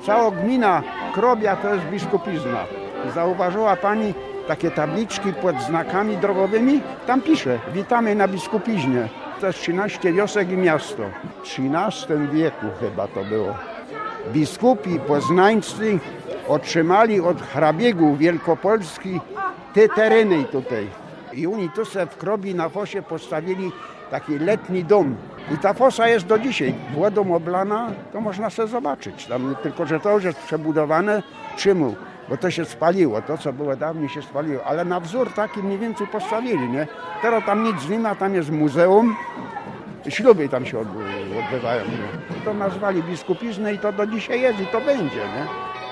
Cała gmina Krobia to jest biskupizna. Zauważyła pani takie tabliczki pod znakami drogowymi? Tam pisze, witamy na biskupiznie. To jest 13 wiosek i miasto. W XIII wieku chyba to było. Biskupi poznańscy otrzymali od hrabiego Wielkopolski te tereny tutaj. I oni tu sobie w Krobi na fosie postawili taki letni dom. I ta fosa jest do dzisiaj. Wodą oblana, to można sobie zobaczyć. Tam, tylko że to już jest przebudowane czemu? Bo to się spaliło. To, co było dawniej, się spaliło. Ale na wzór taki mniej więcej postawili, nie? Teraz tam nic nie ma, tam jest muzeum. Śluby tam się odbywają. Nie? To nazwali biskupiznę i to do dzisiaj jest i to będzie, nie?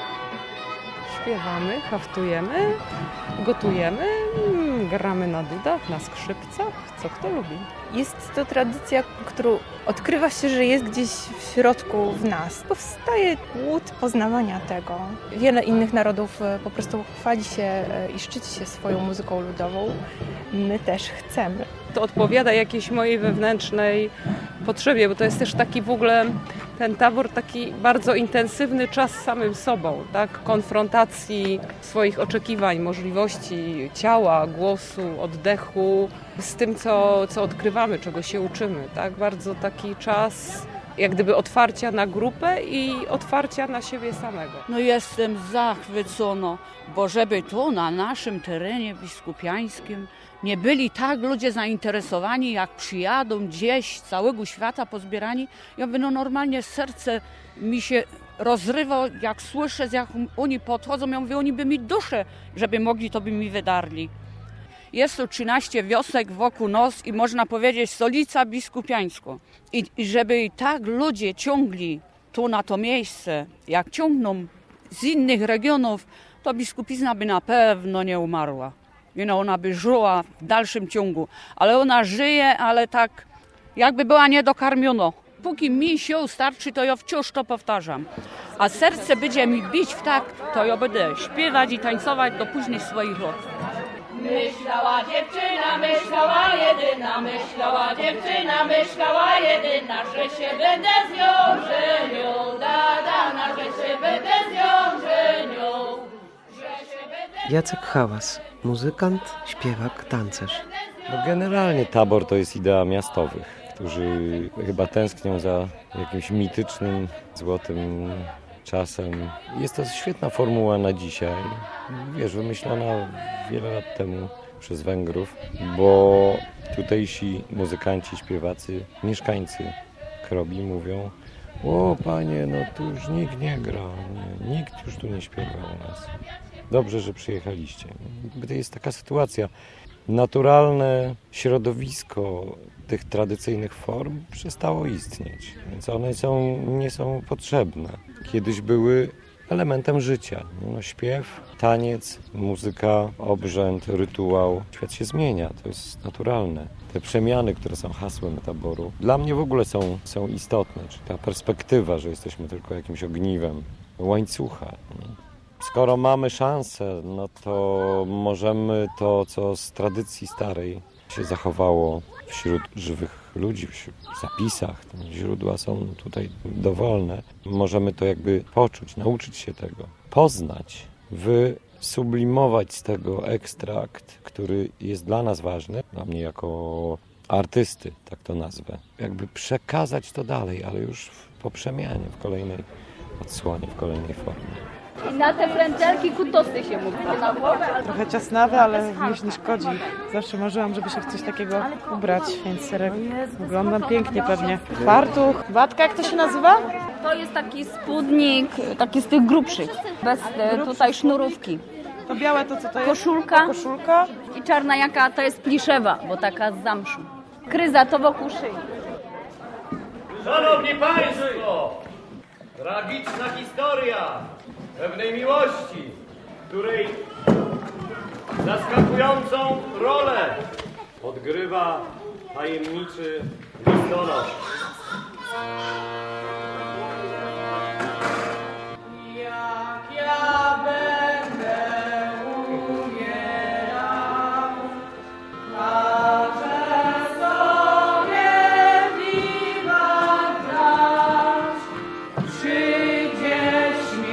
Śpiewamy, haftujemy, gotujemy, gramy na dudach, na skrzypcach, co kto lubi. Jest to tradycja, którą odkrywa się, że jest gdzieś w środku w nas. Powstaje głód poznawania tego. Wiele innych narodów po prostu chwali się i szczyci się swoją muzyką ludową. My też chcemy. To odpowiada jakiejś mojej wewnętrznej potrzebie, bo to jest też taki w ogóle ten tabor taki bardzo intensywny czas z samym sobą, tak? Konfrontacji swoich oczekiwań, możliwości ciała, głosu, oddechu z tym, co odkrywamy, czego się uczymy, tak? Bardzo taki czas jak gdyby otwarcia na grupę i otwarcia na siebie samego. No jestem zachwycona, bo żeby tu na naszym terenie biskupiańskim nie byli tak ludzie zainteresowani, jak przyjadą gdzieś z całego świata pozbierani. Ja mówię, no normalnie serce mi się rozrywa, jak słyszę, jak oni podchodzą. Ja mówię, oni by mi duszę, żeby mogli, to by mi wydarli. Jest tu 13 wiosek wokół nas i można powiedzieć stolica biskupiańska. I żeby tak ludzie ciągli tu na to miejsce, jak ciągną z innych regionów, to biskupizna by na pewno nie umarła. Ona by żyła w dalszym ciągu, ale ona żyje, ale tak jakby była niedokarmiona. Póki mi sił starczy, to ja wciąż to powtarzam. A serce będzie mi bić w tak, to ja będę śpiewać i tańcować do późnych swoich lat. Myślała dziewczyna, myślała jedyna, myślała dziewczyna, myślała jedyna, że się będę z nią żenił, że się będę z nią żenił. Jacek Hałas, muzykant, śpiewak, tancerz. No generalnie tabor to jest idea miastowych, którzy chyba tęsknią za jakimś mitycznym, złotym czasem. Jest to świetna formuła na dzisiaj, wymyślona wiele lat temu przez Węgrów, bo tutejsi muzykanci, śpiewacy, mieszkańcy Krobi mówią: o panie, no tu już nikt nie gra, nikt już tu nie śpiewa u nas. Dobrze, że przyjechaliście. To jest taka sytuacja. Naturalne środowisko tych tradycyjnych form przestało istnieć, więc one nie są potrzebne. Kiedyś były elementem życia. Śpiew, taniec, muzyka, obrzęd, rytuał. Świat się zmienia, to jest naturalne. Te przemiany, które są hasłem taboru, dla mnie w ogóle są istotne. Czyli ta perspektywa, że jesteśmy tylko jakimś ogniwem łańcucha. Skoro mamy szansę, no to możemy to, co z tradycji starej się zachowało wśród żywych ludzi, w zapisach, źródła są tutaj dowolne. Możemy to jakby poczuć, nauczyć się tego, poznać, wysublimować z tego ekstrakt, który jest dla nas ważny, dla mnie jako artysty, tak to nazwę. Jakby przekazać to dalej, ale już po przemianie, w kolejnej odsłonie, w kolejnej formie. I na te frędzelki kutosy się mówi na głowę. Trochę ciasnawe, ale już nie szkodzi. Zawsze marzyłam, żeby się w coś takiego ubrać, więc wyglądam pięknie pewnie. Fartuch, watka, jak to się nazywa? To jest taki spódnik, taki z tych grubszych, bez tutaj sznurówki. To białe to co to jest? Koszulka i czarna jaka to jest pliszewa, bo taka z zamszu. Kryza to wokół szyi. Szanowni Państwo! Tragiczna historia pewnej miłości, której zaskakującą rolę odgrywa tajemniczy listonosz. Jak ja będę umierał, każę sobie wiwat dać, przyjdzie śmierć.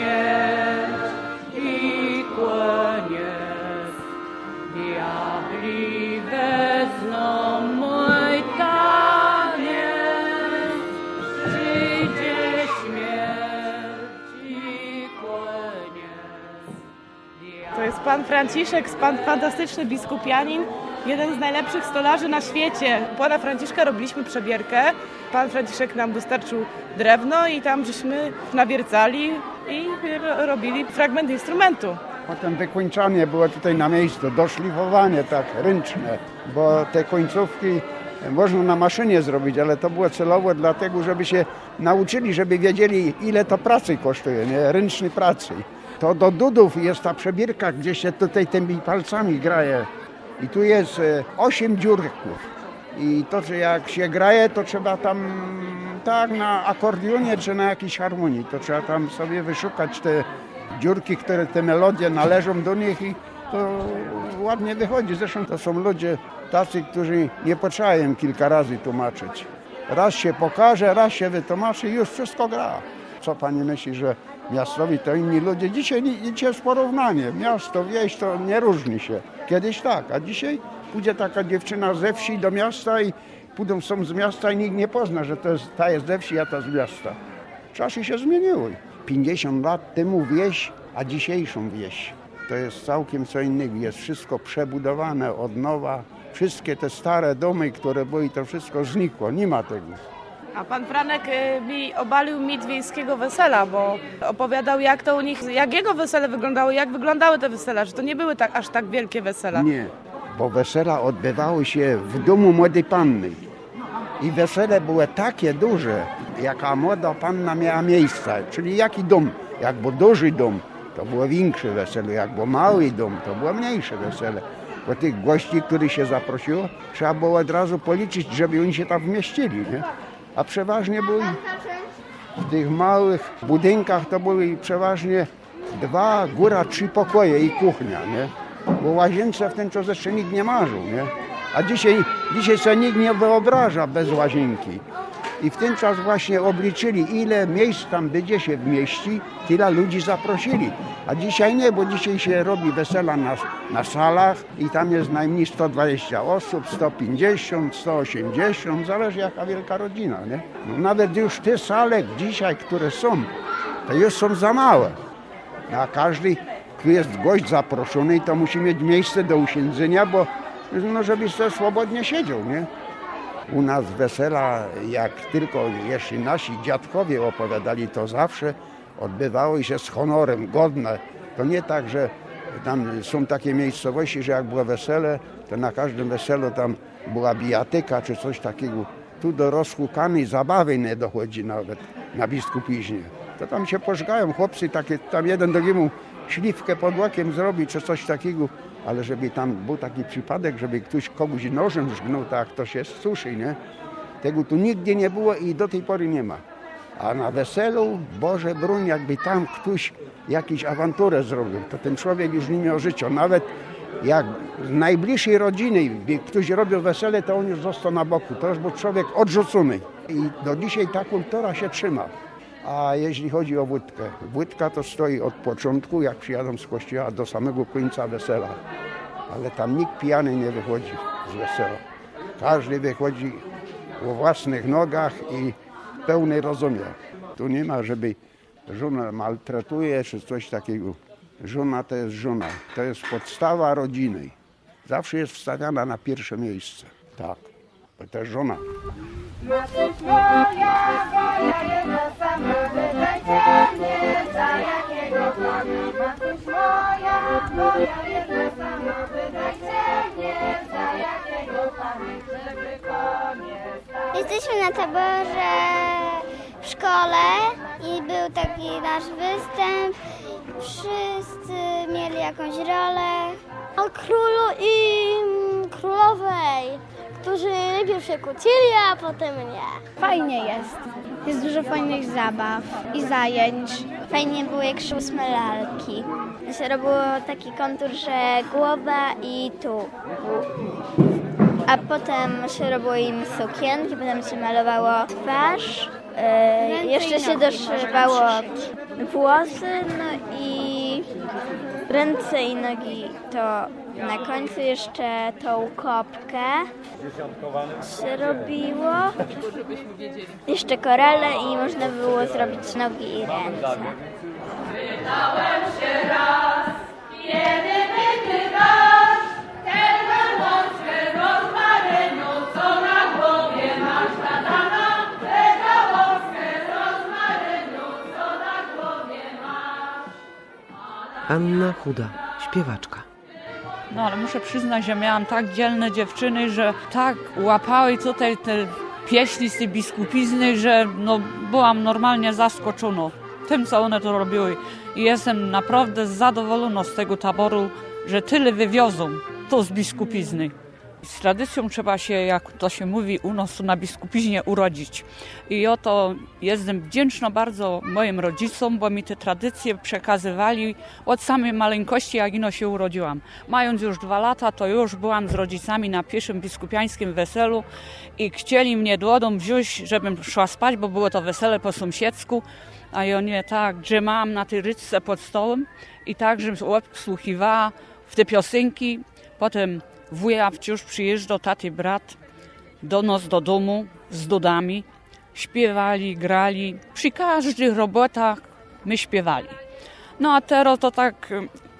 pan Franciszek, pan fantastyczny biskupianin, jeden z najlepszych stolarzy na świecie. U pana Franciszka robiliśmy przebierkę. Pan Franciszek nam dostarczył drewno i tam żeśmy nawiercali i robili fragment instrumentu. Potem wykończanie było tutaj na miejscu, doszlifowanie tak ręczne, bo te końcówki można na maszynie zrobić, ale to było celowo dlatego, żeby się nauczyli, żeby wiedzieli, ile to pracy kosztuje, nie? Ręcznej pracy. To do dudów jest ta przebierka, gdzie się tutaj tymi palcami graje. I tu jest 8 dziurków. I to, że jak się graje, to trzeba tam, tak na akordeonie czy na jakiejś harmonii, to trzeba tam sobie wyszukać te dziurki, które te melodie należą do nich i to ładnie wychodzi. Zresztą to są ludzie tacy, którzy nie potrzeba im kilka razy tłumaczyć. Raz się pokaże, raz się wytłumaczy i już wszystko gra. Co pani myśli, że miastowi to inni ludzie? Dzisiaj jest porównanie. Miasto, wieś to nie różni się. Kiedyś tak, a dzisiaj pójdzie taka dziewczyna ze wsi do miasta i są z miasta i nikt nie pozna, że ta jest ze wsi, a ta z miasta. Czasy się zmieniły. 50 lat temu wieś, a dzisiejszą wieś. To jest całkiem co innego. Jest wszystko przebudowane od nowa. Wszystkie te stare domy, które były, to wszystko znikło. Nie ma tego. A pan Franek mi obalił mit wiejskiego wesela, bo opowiadał, jak to u nich, jak jego wesele wyglądało, jak wyglądały te wesela, że to nie były aż tak wielkie wesela. Nie, bo wesela odbywały się w domu młodej panny. I wesele były takie duże, jaka młoda panna miała miejsce. Czyli jaki dom? Jak był duży dom, to było większe wesele. Jak był mały dom, to było mniejsze wesele. Bo tych gości, których się zaprosiło, trzeba było od razu policzyć, żeby oni się tam wmieścili, nie? A przeważnie były w tych małych budynkach, to były przeważnie 2, góra 3 pokoje i kuchnia, nie? Bo łazience w ten czas jeszcze nikt nie marzył, nie? A dzisiaj sobie nikt nie wyobraża bez łazienki. I w ten czas właśnie obliczyli, ile miejsc tam będzie się wmieści, tyle ludzi zaprosili. A dzisiaj nie, bo dzisiaj się robi wesela na salach i tam jest najmniej 120 osób, 150, 180, zależy jaka wielka rodzina, nie? No nawet już te sale dzisiaj, które są, to już są za małe. A każdy, kto jest gość zaproszony, to musi mieć miejsce do usiedzenia, bo no, żeby sobie swobodnie siedział, nie? U nas wesela, jak tylko jeszcze nasi dziadkowie opowiadali, to zawsze odbywały się z honorem, godne. To nie tak, że tam są takie miejscowości, że jak było wesele, to na każdym weselu tam była bijatyka czy coś takiego. Tu do rozhukanej zabawy nie dochodzi nawet na biskupiźnie. To tam się pożgają chłopcy, takie, tam jeden drugiemu śliwkę pod łokiem zrobi czy coś takiego. Ale żeby tam był taki przypadek, żeby ktoś kogoś nożem żgnął, tak to się suszy, nie? Tego tu nigdy nie było i do tej pory nie ma. A na weselu, Boże broń, jakby tam ktoś jakąś awanturę zrobił, to ten człowiek już nie miał życia. Nawet jak z najbliższej rodziny ktoś robił wesele, to on już został na boku. To już był człowiek odrzucony. I do dzisiaj ta kultura się trzyma. A jeśli chodzi o wódkę, wódka to stoi od początku, jak przyjadą z kościoła, do samego końca wesela. Ale tam nikt pijany nie wychodzi z wesela. Każdy wychodzi o własnych nogach i pełny rozumie. Tu nie ma, żeby żona maltretuje czy coś takiego. Żona to jest żona. To jest podstawa rodziny. Zawsze jest wstawiana na pierwsze miejsce. Tak, bo to jest żona. Matyś moja, moja jedna sama, wydajcie mnie za jakiego pana. Matyś moja, moja jedna sama, wydajcie mnie za jakiego pana, żeby konie stały. Jesteśmy na taborze w szkole i był taki nasz występ. Wszyscy mieli jakąś rolę. O królu i królowej, którzy najpierw się kłócili, a potem nie. Fajnie jest. Jest dużo fajnych zabaw i zajęć. Fajnie było, jak szły lalki. Się robiło taki kontur, że głowa i tu. A potem się robiło im sukienki, potem się malowało twarz. Jeszcze się doszywało włosy, no i ręce i nogi. To na końcu jeszcze tą kopkę się robiło. Jeszcze korale i można było zrobić nogi i ręce. Pytałem się raz, kiedy Anna Chuda, śpiewaczka. No ale muszę przyznać, że miałam tak dzielne dziewczyny, że tak łapały tutaj te pieśni z tej biskupizny, że no, byłam normalnie zaskoczona tym, co one to robiły. I jestem naprawdę zadowolona z tego taboru, że tyle wywiozą to z biskupizny. Z tradycją trzeba się, jak to się mówi u nas, na biskupiźnie urodzić. I oto jestem wdzięczna bardzo moim rodzicom, bo mi te tradycje przekazywali od samej maleńkości, jak ino się urodziłam. Mając już 2 lata, to już byłam z rodzicami na pierwszym biskupiańskim weselu i chcieli mnie do domu wziąć, żebym szła spać, bo było to wesele po sąsiedzku. A ja nie tak, drzemałam na tej ryczce pod stołem i tak, żebym wsłuchiwała w te piosenki. Potem wuja wciąż przyjeżdżał, taty brat, do nas do domu z dudami. Śpiewali, grali. Przy każdych robotach my śpiewali. No a teraz to tak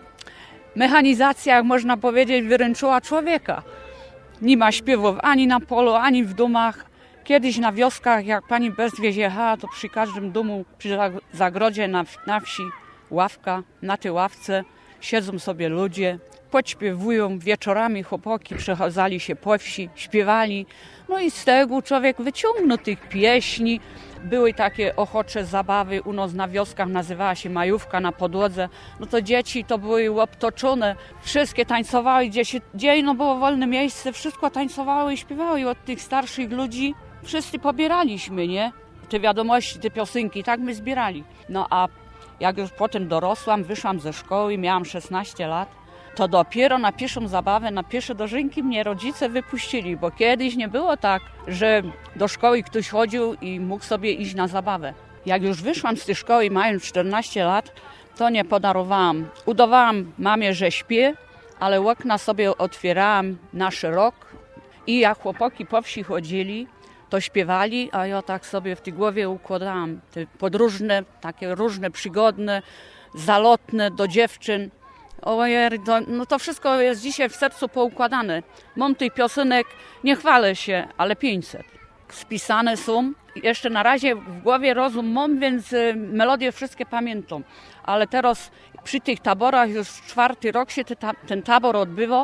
mechanizacja, jak można powiedzieć, wyręczyła człowieka. Nie ma śpiewów ani na polu, ani w domach. Kiedyś na wioskach, jak pani bez jechała, to przy każdym domu, przy zagrodzie na wsi, ławka, na tej ławce siedzą sobie ludzie, podśpiewują, wieczorami chłopaki przechadzali się po wsi, śpiewali. No i z tego człowiek wyciągnął tych pieśni. Były takie ochocze zabawy u nas na wioskach, nazywała się majówka na podłodze. No to dzieci to były obtoczone, wszystkie tańcowały, gdzie no było wolne miejsce, wszystko tańcowały i śpiewały. I od tych starszych ludzi wszyscy pobieraliśmy, nie? Te wiadomości, te piosenki, tak my zbierali. No a jak już potem dorosłam, wyszłam ze szkoły, miałam 16 lat, to dopiero na pierwszą zabawę, na pierwsze dożynki mnie rodzice wypuścili, bo kiedyś nie było tak, że do szkoły ktoś chodził i mógł sobie iść na zabawę. Jak już wyszłam z tej szkoły, mając 14 lat, to nie podarowałam. Udawałam mamie, że śpię, ale okna sobie otwierałam na szeroko i jak chłopaki po wsi chodzili, to śpiewali, a ja tak sobie w tej głowie układałam te podróżne, takie różne przygodne, zalotne do dziewczyn. Ojej, no to wszystko jest dzisiaj w sercu poukładane. Mam tych piosenek, nie chwalę się, ale 500. Spisane są. Jeszcze na razie w głowie rozum mam, więc melodie wszystkie pamiętam. Ale teraz przy tych taborach już 4. rok się ten tabor odbywa.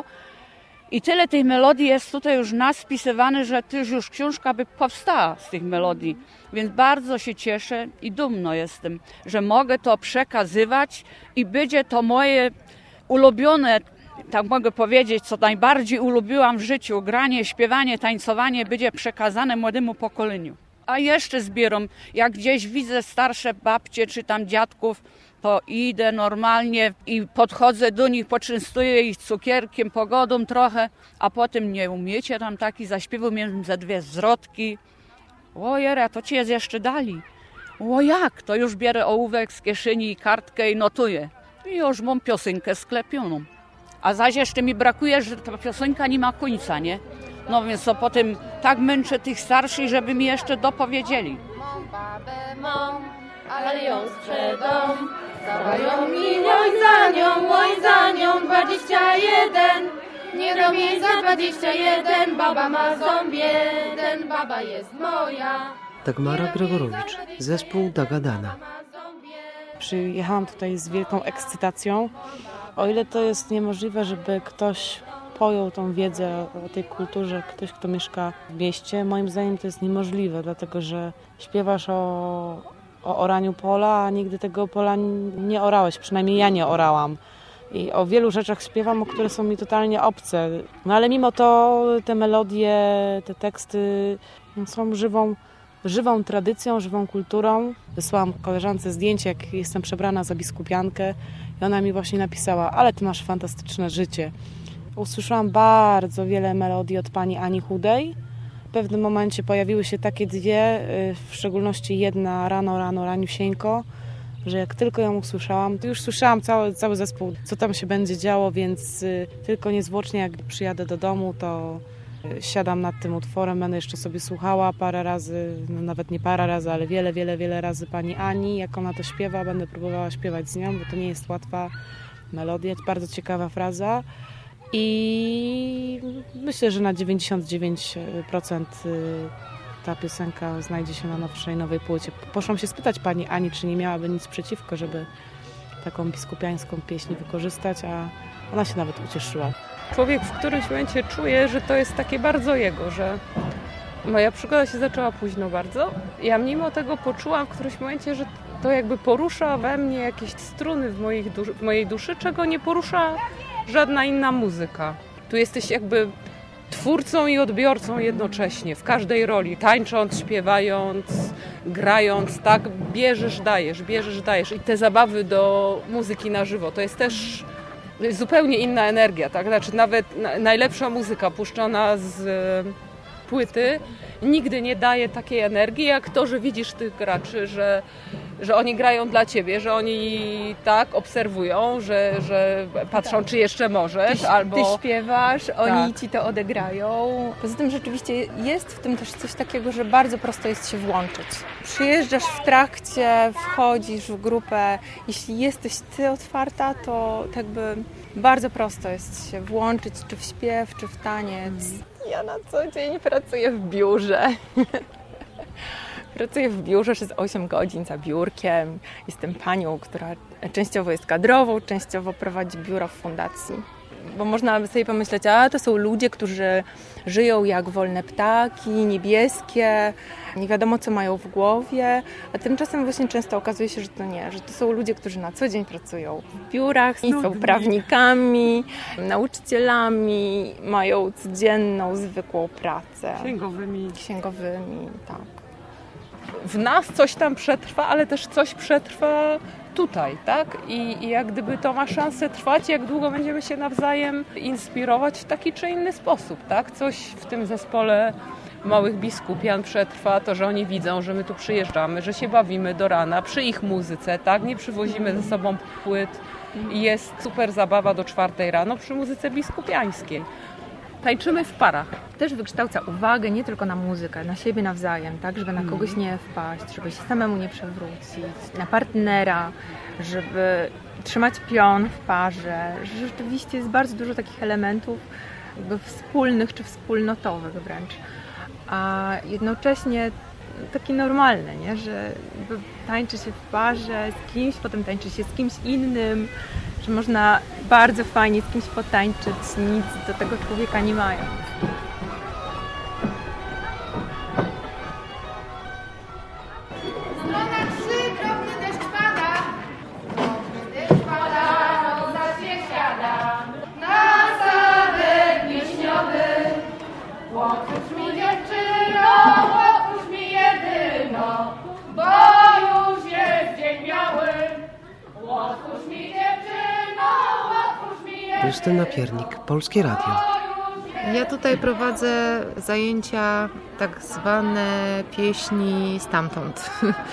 I tyle tej melodii jest tutaj już naspisywane, że też już książka by powstała z tych melodii. Więc bardzo się cieszę i dumna jestem, że mogę to przekazywać i będzie to moje ulubione, tak mogę powiedzieć, co najbardziej ulubiłam w życiu. Granie, śpiewanie, tańcowanie będzie przekazane młodemu pokoleniu. A jeszcze zbieram, jak gdzieś widzę starsze babcie czy tam dziadków, to idę normalnie i podchodzę do nich, poczęstuję ich cukierkiem, pogodą trochę, a potem nie umiecie tam taki zaśpiewu, miałem ze 2 zwrotki. Ojera, to ci jest jeszcze dali. O jak? To już bierę ołówek z kieszeni i kartkę i notuję. I już mam piosenkę sklepioną. A zaś jeszcze mi brakuje, że ta piosenka nie ma końca, nie? No więc to potem tak męczę tych starszych, żeby mi jeszcze dopowiedzieli. Mą babę mam, ale ją sprzedam. Zawają mi oj za nią 21. Nie dam jej za 21, baba ma ząb jeden, baba jest moja. Dagmara Gregorowicz, zespół Dagadana. Przyjechałam tutaj z wielką ekscytacją. O ile to jest niemożliwe, żeby ktoś pojął tą wiedzę o tej kulturze, ktoś, kto mieszka w mieście, moim zdaniem to jest niemożliwe, dlatego że śpiewasz o oraniu pola, a nigdy tego pola nie orałeś, przynajmniej ja nie orałam. I o wielu rzeczach śpiewam, które są mi totalnie obce. No ale mimo to te melodie, te teksty są żywą tradycją, żywą kulturą. Wysłałam koleżance zdjęcie, jak jestem przebrana za biskupiankę i ona mi właśnie napisała, ale ty masz fantastyczne życie. Usłyszałam bardzo wiele melodii od pani Ani Chudej. W pewnym momencie pojawiły się takie 2, w szczególności jedna raniusieńko, że jak tylko ją usłyszałam, to już słyszałam cały zespół, co tam się będzie działo, więc tylko niezwłocznie jak przyjadę do domu, to siadam nad tym utworem, będę jeszcze sobie słuchała parę razy, no nawet nie parę razy, ale wiele razy pani Ani, jak ona to śpiewa, będę próbowała śpiewać z nią, bo to nie jest łatwa melodia, bardzo ciekawa fraza. I myślę, że na 99% ta piosenka znajdzie się na nowej płycie. Poszłam się spytać pani Ani, czy nie miałaby nic przeciwko, żeby taką biskupiańską pieśń wykorzystać, a ona się nawet ucieszyła. Człowiek w którymś momencie czuje, że to jest takie bardzo jego, że moja przygoda się zaczęła późno bardzo. Ja mimo tego poczułam w którymś momencie, że to jakby porusza we mnie jakieś struny w mojej duszy, czego nie porusza żadna inna muzyka. Tu jesteś jakby twórcą i odbiorcą jednocześnie, w każdej roli, tańcząc, śpiewając, grając, tak, bierzesz, dajesz. I te zabawy do muzyki na żywo, to jest też zupełnie inna energia, tak? Znaczy nawet najlepsza muzyka puszczona z płyty nigdy nie daje takiej energii, jak to, że widzisz tych graczy, że oni grają dla ciebie, że oni tak obserwują, że patrzą, czy jeszcze możesz. Ty śpiewasz, oni ci to odegrają. Poza tym rzeczywiście jest w tym też coś takiego, że bardzo prosto jest się włączyć. Przyjeżdżasz w trakcie, wchodzisz w grupę. Jeśli jesteś ty otwarta, to tak by bardzo prosto jest się włączyć, czy w śpiew, czy w taniec. Ja na co dzień pracuję w biurze. Pracuję w biurze przez 8 godzin za biurkiem. Jestem panią, która częściowo jest kadrową, częściowo prowadzi biuro w fundacji. Bo można sobie pomyśleć, to są ludzie, którzy żyją jak wolne ptaki, niebieskie, nie wiadomo co mają w głowie, a tymczasem właśnie często okazuje się, że to nie, że to są ludzie, którzy na co dzień pracują w biurach, i są prawnikami, nauczycielami, mają codzienną, zwykłą pracę. Księgowymi, tak. W nas coś tam przetrwa, ale też coś przetrwa tutaj, tak? I jak gdyby to ma szansę trwać, jak długo będziemy się nawzajem inspirować w taki czy inny sposób, tak? Coś w tym zespole małych biskupian przetrwa, to, że oni widzą, że my tu przyjeżdżamy, że się bawimy do rana przy ich muzyce, tak? Nie przywozimy ze sobą płyt i jest super zabawa do 4 rano przy muzyce biskupiańskiej. Tańczymy w parach. Też wykształca uwagę nie tylko na muzykę, na siebie nawzajem, tak, żeby na kogoś nie wpaść, żeby się samemu nie przewrócić, na partnera, żeby trzymać pion w parze. Że rzeczywiście jest bardzo dużo takich elementów jakby wspólnych czy wspólnotowych wręcz. A jednocześnie takie normalne, nie? Że tańczy się w parze z kimś, potem tańczy się z kimś innym, że można bardzo fajnie z kimś potańczyć, nic do tego człowieka nie mając. Strona 3, drobny deszcz pada. Drobny deszcz pada, rosa się siada. Na sadek wiśniowy. Otwórz mi dziewczyno, otwórz mi jedyno, bo już jest dzień biały. Otwórz mi dziewczyno, otwórz mi jedyno. Justyna Piernik, Polskie Radio. Ja tutaj prowadzę zajęcia tak zwane pieśni stamtąd,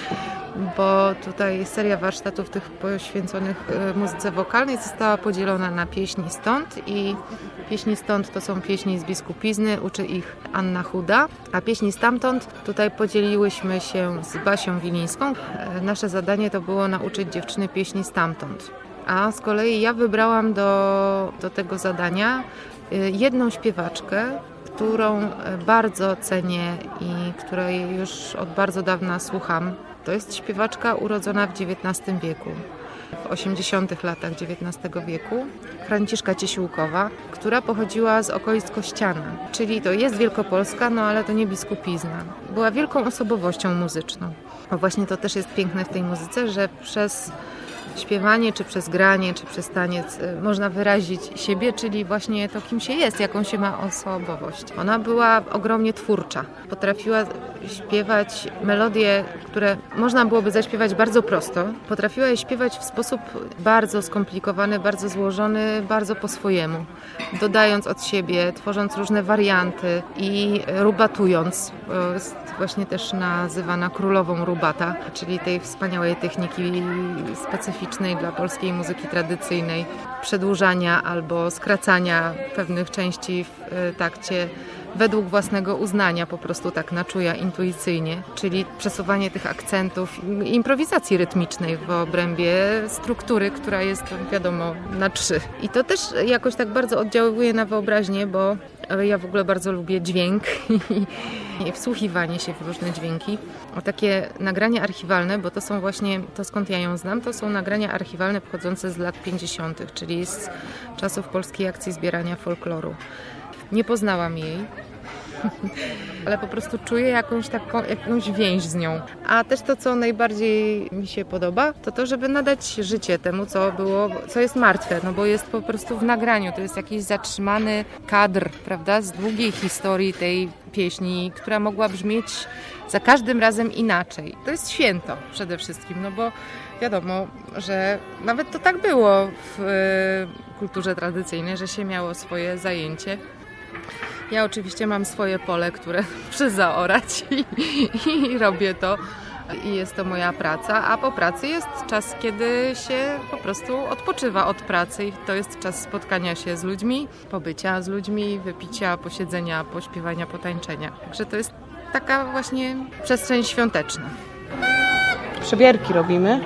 bo tutaj seria warsztatów tych poświęconych muzyce wokalnej została podzielona na pieśni stąd i pieśni stąd to są pieśni z biskupizny, uczy ich Anna Chuda, a pieśni stamtąd tutaj podzieliłyśmy się z Basią Wilińską. Nasze zadanie to było nauczyć dziewczyny pieśni stamtąd, a z kolei ja wybrałam do tego zadania jedną śpiewaczkę, którą bardzo cenię i której już od bardzo dawna słucham. To jest śpiewaczka urodzona w XIX wieku, w 80. latach XIX wieku, Franciszka Ciesiłkowa, która pochodziła z okolic Kościana, czyli to jest Wielkopolska, no ale to nie biskupizna. Była wielką osobowością muzyczną. Bo właśnie to też jest piękne w tej muzyce, że przez śpiewanie, czy przez granie, czy przez taniec można wyrazić siebie, czyli właśnie to, kim się jest, jaką się ma osobowość. Ona była ogromnie twórcza. Potrafiła śpiewać melodie, które można byłoby zaśpiewać bardzo prosto. Potrafiła je śpiewać w sposób bardzo skomplikowany, bardzo złożony, bardzo po swojemu. Dodając od siebie, tworząc różne warianty i rubatując. Jest właśnie też nazywana królową rubata, czyli tej wspaniałej techniki specyficznej dla polskiej muzyki tradycyjnej, przedłużania albo skracania pewnych części w takcie według własnego uznania, po prostu tak na czuja, intuicyjnie, czyli przesuwanie tych akcentów, improwizacji rytmicznej w obrębie struktury, która jest, wiadomo, na 3. I to też jakoś tak bardzo oddziaływuje na wyobraźnię, bo Ja w ogóle bardzo lubię dźwięk i wsłuchiwanie się w różne dźwięki. A takie nagrania archiwalne, bo to są właśnie, to skąd ja ją znam, to są nagrania archiwalne pochodzące z lat 50., czyli z czasów Polskiej Akcji Zbierania Folkloru. Nie poznałam jej, ale po prostu czuję jakąś więź z nią. A też to, co najbardziej mi się podoba, to to, żeby nadać życie temu, co jest martwe, no bo jest po prostu w nagraniu. To jest jakiś zatrzymany kadr, prawda, z długiej historii tej pieśni, która mogła brzmieć za każdym razem inaczej. To jest święto przede wszystkim, no bo wiadomo, że nawet to tak było w kulturze tradycyjnej, że się miało swoje zajęcie. Ja oczywiście mam swoje pole, które muszę zaorać i robię to i jest to moja praca, a po pracy jest czas, kiedy się po prostu odpoczywa od pracy i to jest czas spotkania się z ludźmi, pobycia z ludźmi, wypicia, posiedzenia, pośpiewania, potańczenia. Także to jest taka właśnie przestrzeń świąteczna. Przebierki robimy.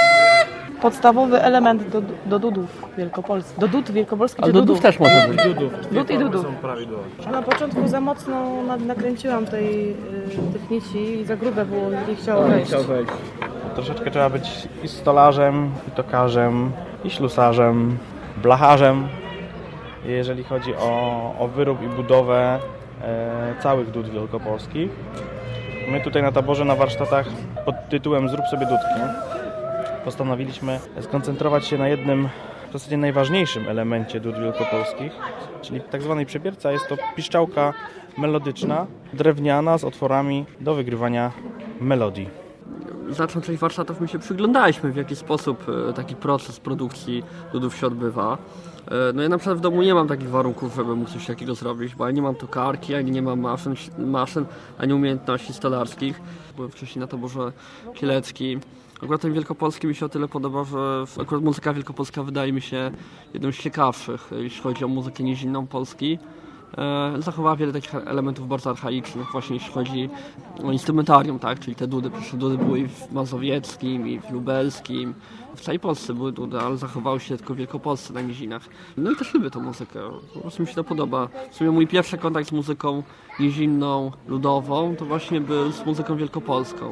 Podstawowy element do dudów wielkopolskich. Do dud wielkopolskich czy dudów też może być. Dud i dudów. Na początku za mocno nakręciłam tych nici i za grube było i chciało wejść. Troszeczkę trzeba być i stolarzem, i tokarzem, i ślusarzem, blacharzem. Jeżeli chodzi o wyrób i budowę całych dud wielkopolskich. My tutaj na taborze, na warsztatach pod tytułem Zrób sobie dudki postanowiliśmy skoncentrować się na jednym, w zasadzie najważniejszym elemencie dud wielkopolskich, czyli tak zwanej przebierce. Jest to piszczałka melodyczna, drewniana z otworami do wygrywania melodii. Znaczną część warsztatów my się przyglądaliśmy, w jaki sposób taki proces produkcji dudów się odbywa. No ja na przykład w domu nie mam takich warunków, żeby mógł coś takiego zrobić, bo ja nie mam tokarki, ani nie mam maszyn, ani umiejętności stolarskich. Byłem wcześniej na taborze kieleckim. Akurat ten wielkopolski mi się o tyle podoba, że akurat muzyka wielkopolska wydaje mi się jedną z ciekawszych, jeśli chodzi o muzykę nizinną Polski. Zachowała wiele takich elementów bardzo archaicznych, właśnie jeśli chodzi o instrumentarium, tak? Czyli te dudy. Przecież dudy były i w mazowieckim, i w lubelskim. W całej Polsce były dudy, ale zachowały się tylko w Wielkopolsce na nizinach. No i też lubię tą muzykę, po prostu mi się to podoba. W sumie mój pierwszy kontakt z muzyką nizinną, ludową, to właśnie był z muzyką wielkopolską.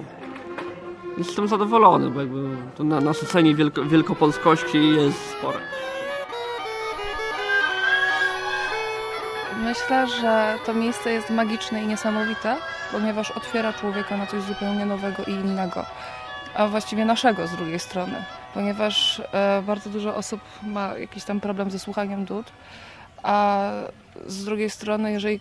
Jestem zadowolony, bo jakby to nasycenie wielkopolskości jest spore. Myślę, że to miejsce jest magiczne i niesamowite, ponieważ otwiera człowieka na coś zupełnie nowego i innego, a właściwie naszego z drugiej strony, ponieważ bardzo dużo osób ma jakiś tam problem ze słuchaniem dud, a z drugiej strony, jeżeli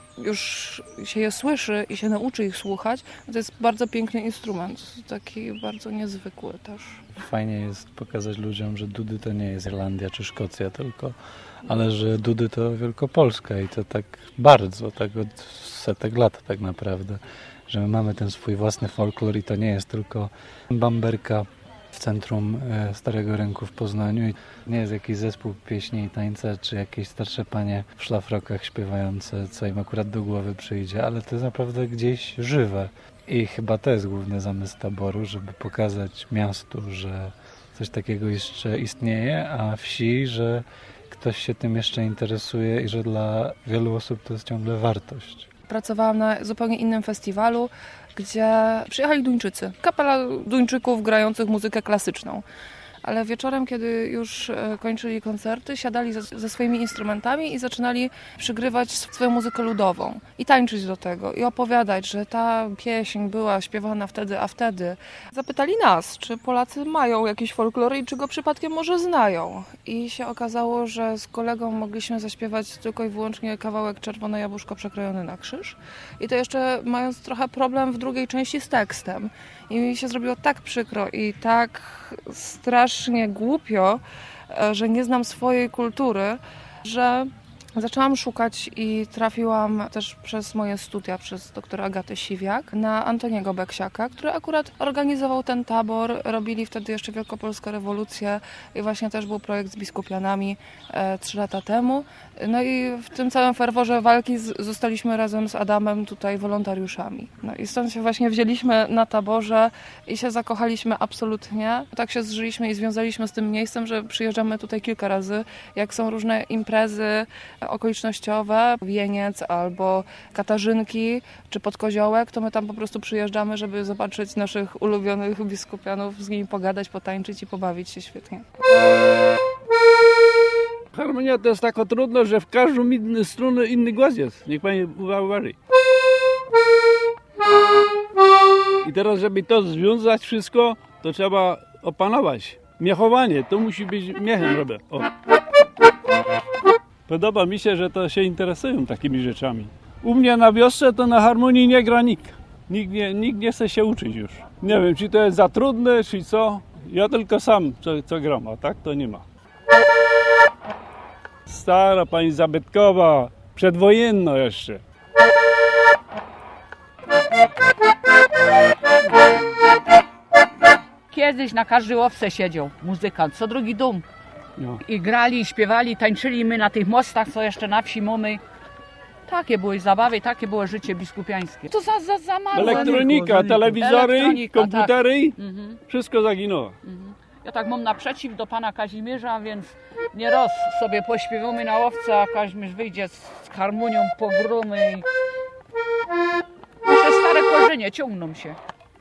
już się je słyszy i się nauczy ich słuchać, to jest bardzo piękny instrument, taki bardzo niezwykły też. Fajnie jest pokazać ludziom, że dudy to nie jest Irlandia czy Szkocja tylko, ale że dudy to Wielkopolska i to tak bardzo, tak od setek lat tak naprawdę, że my mamy ten swój własny folklor i to nie jest tylko bamberka w centrum Starego Rynku w Poznaniu. I nie jest jakiś zespół pieśni i tańca, czy jakieś starsze panie w szlafrokach śpiewające, co im akurat do głowy przyjdzie, ale to jest naprawdę gdzieś żywe. I chyba to jest główny zamysł taboru, żeby pokazać miastu, że coś takiego jeszcze istnieje, a wsi, że ktoś się tym jeszcze interesuje i że dla wielu osób to jest ciągle wartość. Pracowałam na zupełnie innym festiwalu, gdzie przyjechali Duńczycy. Kapela Duńczyków grających muzykę klasyczną. Ale wieczorem, kiedy już kończyli koncerty, siadali ze swoimi instrumentami i zaczynali przygrywać swoją muzykę ludową. I tańczyć do tego. I opowiadać, że ta pieśń była śpiewana wtedy, a wtedy. Zapytali nas, czy Polacy mają jakieś folklory i czy go przypadkiem może znają. I się okazało, że z kolegą mogliśmy zaśpiewać tylko i wyłącznie kawałek Czerwone jabłuszko przekrojone na krzyż. I to jeszcze mając trochę problem w drugiej części z tekstem. I mi się zrobiło tak przykro i tak strasznie głupio, że nie znam swojej kultury, że zaczęłam szukać i trafiłam też przez moje studia, przez doktora Agatę Siwiak, na Antoniego Beksiaka, który akurat organizował ten tabor. Robili wtedy jeszcze Wielkopolską rewolucję i właśnie też był projekt z biskupianami 3 lata temu. No i w tym całym ferworze walki zostaliśmy razem z Adamem tutaj wolontariuszami. No i stąd się właśnie wzięliśmy na taborze i się zakochaliśmy absolutnie. Tak się zżyliśmy i związaliśmy z tym miejscem, że przyjeżdżamy tutaj kilka razy, jak są różne imprezy, okolicznościowe, wieniec albo katarzynki czy podkoziołek, to my tam po prostu przyjeżdżamy, żeby zobaczyć naszych ulubionych biskupianów, z nimi pogadać, potańczyć i pobawić się świetnie. Harmonia to jest tak trudno, że w każdą stronę inny głos jest. Niech pani uważy. I teraz, żeby to związać wszystko, to trzeba opanować. Miechowanie, to musi być miechem robię. O. Podoba mi się, że to się interesują takimi rzeczami. U mnie na wiosce to na harmonii nie gra nikt. Nikt nie chce się uczyć już. Nie wiem, czy to jest za trudne, czy co. Ja tylko sam co gram, a tak to nie ma. Stara pani zabytkowa, przedwojenna jeszcze. Kiedyś na każdej łowce siedział muzykant, co drugi dom. No. I grali, i śpiewali, tańczyli my na tych mostach, co jeszcze na wsi mamy. Takie były zabawy, takie było życie biskupiańskie. To za mało. Elektronika, telewizory, komputery, tak. wszystko zaginęło. Ja tak mam naprzeciw do pana Kazimierza, więc nieraz sobie pośpiewamy na łowce, a Kazimierz wyjdzie z harmonią, pogrumy. Jeszcze stare korzenie ciągną się.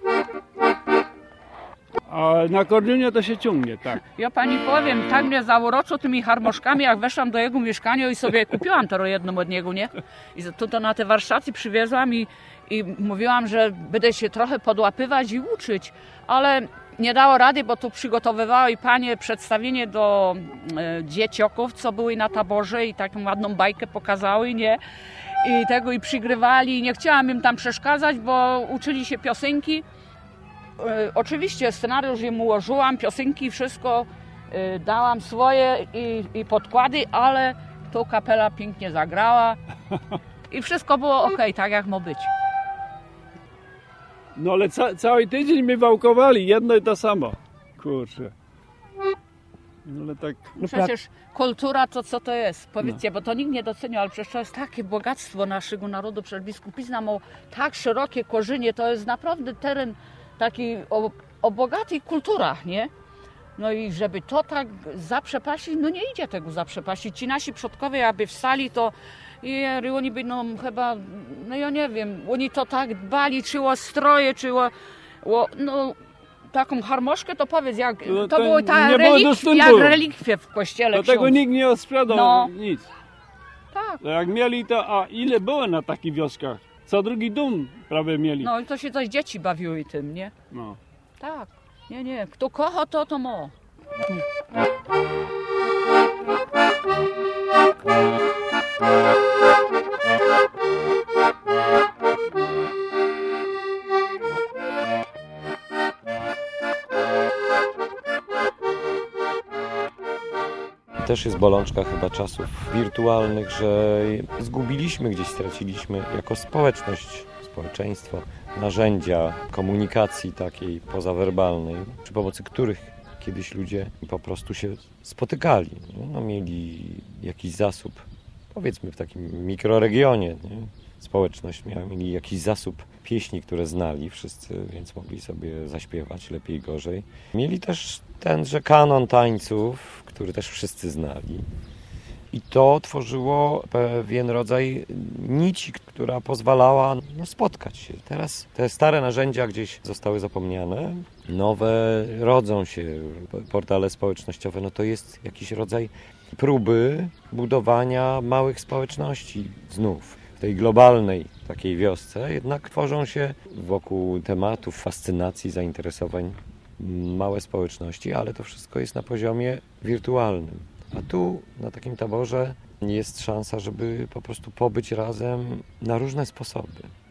A na kordunie to się ciągnie, tak. Ja pani powiem, tak mnie zauroczył tymi harmoszkami, jak weszłam do jego mieszkania i sobie kupiłam to jedną od niego, nie? I to na te warsztaty przywiezłam i mówiłam, że będę się trochę podłapywać i uczyć, ale nie dało rady, bo tu przygotowywały panie przedstawienie do dziecioków, co były na taborze i taką ładną bajkę pokazały, nie? I przygrywali. Nie chciałam im tam przeszkadzać, bo uczyli się piosenki. Oczywiście scenariusz im ułożyłam, piosenki, wszystko dałam swoje i podkłady, ale to kapela pięknie zagrała i wszystko było okej, tak jak ma być. No ale cały tydzień my wałkowali, jedno i to samo. Kurczę. No ale tak... Przecież kultura to co to jest? Powiedzcie, bo to nikt nie docenia, ale przecież to jest takie bogactwo naszego narodu. Przecież biskupizna ma tak szerokie korzenie, to jest naprawdę teren taki o bogatych kulturach, nie? No i żeby to tak zaprzepaścić, no nie idzie tego zaprzepaścić. Ci nasi przodkowie, aby wstali, to oni by chyba, no ja nie wiem, oni to tak dbali, czy o stroje, czy no taką harmoszkę, to powiedz, jak to było jak relikwie w kościele. Do tego nikt nie sprzedał nic. Tak. Jak mieli to, a ile było na takich wioskach? Co drugi dom prawie mieli. No i to się coś dzieci bawiły tym, nie? No. Tak. Nie. Kto kocha, to ma. Też jest bolączka chyba czasów wirtualnych, że zgubiliśmy gdzieś, straciliśmy jako społeczność, społeczeństwo, narzędzia komunikacji takiej pozawerbalnej, przy pomocy których kiedyś ludzie po prostu się spotykali. No, mieli jakiś zasób, powiedzmy w takim mikroregionie, nie? Społeczność mieli jakiś zasób pieśni, które znali wszyscy, więc mogli sobie zaśpiewać lepiej, gorzej. Mieli też tenże kanon tańców, który też wszyscy znali. I to tworzyło pewien rodzaj nici, która pozwalała spotkać się. Teraz te stare narzędzia gdzieś zostały zapomniane, nowe rodzą się, portale społecznościowe, no to jest jakiś rodzaj próby budowania małych społeczności znów. W tej globalnej takiej wiosce jednak tworzą się wokół tematów, fascynacji, zainteresowań małe społeczności, ale to wszystko jest na poziomie wirtualnym. A tu na takim taborze jest szansa, żeby po prostu pobyć razem na różne sposoby.